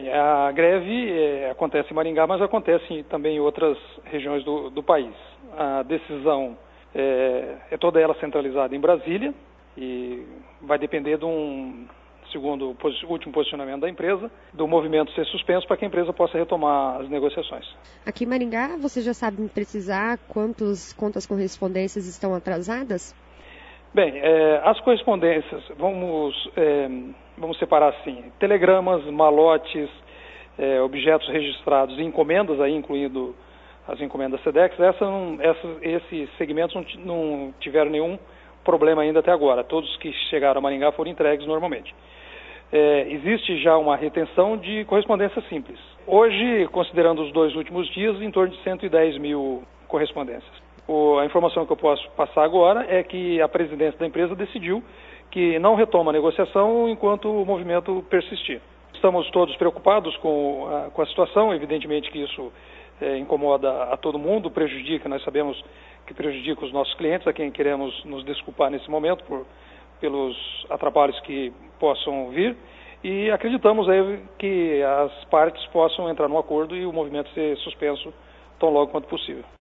Bem, a greve acontece em Maringá, mas acontece também em outras regiões do país. A decisão é toda ela centralizada em Brasília e vai depender segundo o último posicionamento da empresa, do movimento ser suspenso para que a empresa possa retomar as negociações. Aqui em Maringá, você já sabe precisar quantas correspondências estão atrasadas? Bem, as correspondências, vamos separar assim, telegramas, malotes, objetos registrados e encomendas, aí incluindo as encomendas SEDEX, esses segmentos não tiveram nenhum problema ainda até agora. Todos que chegaram a Maringá foram entregues normalmente. Existe já uma retenção de correspondência simples. Hoje, considerando os 2 últimos dias, em torno de 110 mil correspondências. A informação que eu posso passar agora é que a presidência da empresa decidiu que não retoma a negociação enquanto o movimento persistir. Estamos todos preocupados com a situação, evidentemente que isso incomoda a todo mundo, prejudica, nós sabemos que prejudica os nossos clientes, a quem queremos nos desculpar nesse momento pelos atrapalhos que possam vir, e acreditamos aí que as partes possam entrar num acordo e o movimento ser suspenso tão logo quanto possível.